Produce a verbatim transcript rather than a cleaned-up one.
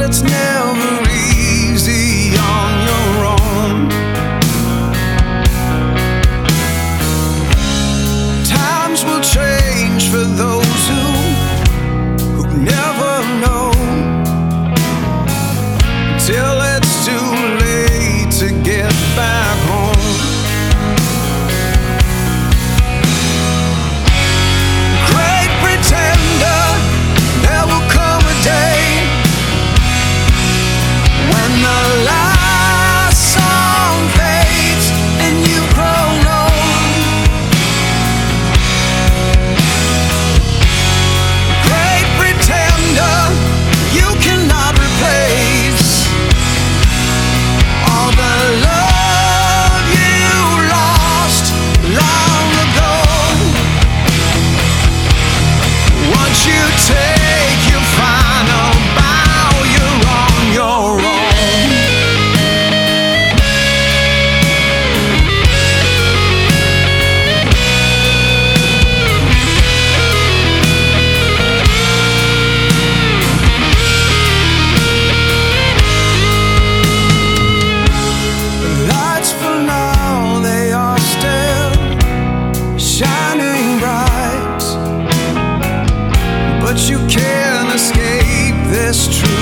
it's never easy on your own. Times will change for those who who never know, till it's too late to get back home. Great pretender, there will come a day when the last song fades and you've grown old. Great pretender, you cannot replace all the love you lost long ago. Once you take your final bow, you're on your own. The lights for now, they are still shining bright, but you can't escape this truth.